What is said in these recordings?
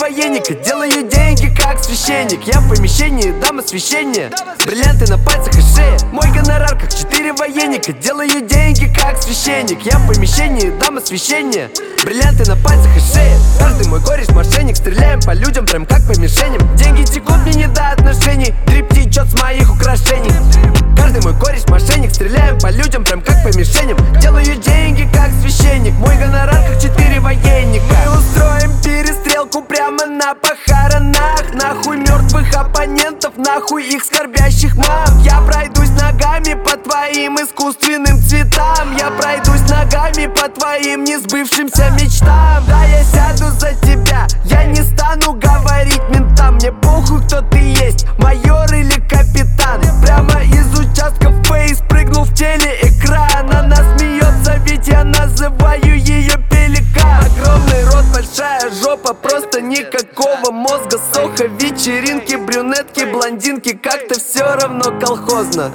военника, делаю деньги как священник. Я в помещении, дам освещение, бриллианты на пальцах и шее. Мой гонорар как 4 военника, делаю деньги как священник. Я в помещении, дам освещение, бриллианты на пальцах и шее. Каждый мой кореш мошенник, стреляем по людям прям как по мишеням. Деньги текут, мне не до отношений, дрип течет с моих украшений. Каждый мой кореш мошенник, стреляем по людям прям как по мишеням. Делаю деньги как священник, мой гонорар как 4 военника. Мы устроим перестрелку прямо на похоронах. Нахуй мертвых оппонентов, нахуй их скорбящих мам. Я пройдусь ногами по твоим искусственным цветам. Я пройдусь ногами по твоим несбывшимся мечтам. Да, я сяду за тебя, я не стану говорить ментам. Мне похуй, кто ты есть, майор или капитан. Прямо из участка фейс прыгнул в телеэкран. Она смеется, ведь я называю ее пеликан. Огромный рот, большая жопа, просто никакого мозга. Соха, вечеринки, брюнетки, блондинки, как-то все равно колхозно.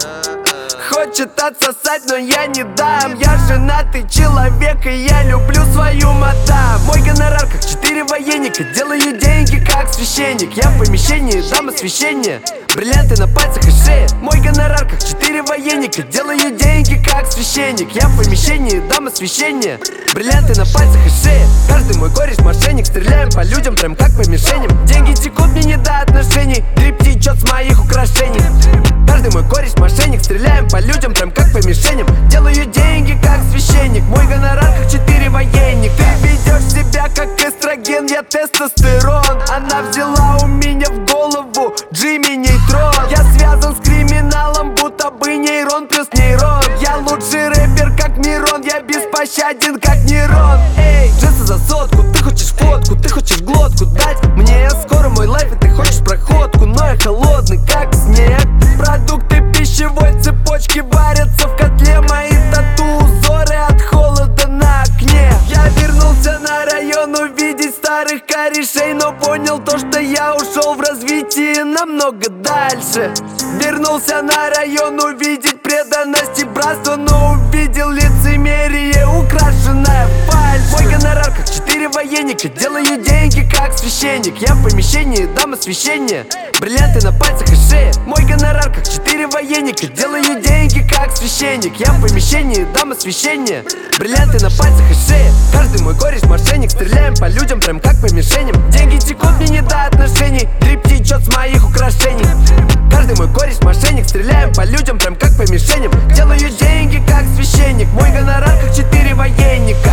Хочет отсосать, но я не дам. Я женатый человек, и я люблю свою мадам. Мой гонорар как 4 военника, делаю деньги как священник. Я в помещении, дам освещение, бриллианты на пальцах и шее. Мой гонорар как 4 военника, делаю деньги как священник. Я в помещении, дам освещение, бриллианты на пальцах и шее. Каждый мой кореш мошенник, стреляем по людям прям как по мишеням. Деньги текут, мне не до отношений, дрип течет с моих украшений. Каждый мой кореш мошенник, стреляем по людям прям как по мишеням. Делаю деньги как священник, мой гонорар как 4 военника. Ты ведешь себя как эстроген, я тестостерон. Она взяла у меня в голову Джимми Нейтрон. Я связан с криминалом, будто бы нейрон плюс нейрон. Я лучший рэпер как Мирон, я беспощаден как Нейрон. Эй, джинсы за сотку, ты хочешь фотку, ты хочешь глотку дать мне. Скоро мой лайф и ты хочешь проходку, но я холодный как снег. Продукты пищевой цепочки варятся в котле. Мои тату, узоры от холода на окне. Я вернулся на район увидеть старых корешей, но понял то, что я ушел в развитии намного дальше. Вернулся на район увидеть преданность и братство, но увидел лицемерие, украшенное фальшь. Мой гонорар как 4 военника, делаю деньги как священник. Я в помещении, дам освещение, бриллианты на пальцах и шее. Мой гонорар как 4 военника, делаю деньги как священник. Я в помещении, дам освещение, бриллианты на пальцах и шее. Каждый мой кореш мошенник, стреляем по людям прям как по мишеням. Деньги текут, мне не до отношений, дрип течет с моих украшений. Каждый мой кореш мошенник, стреляем по людям прям как по мишеням. Делаю деньги как священник, мой гонорар как 4 военника.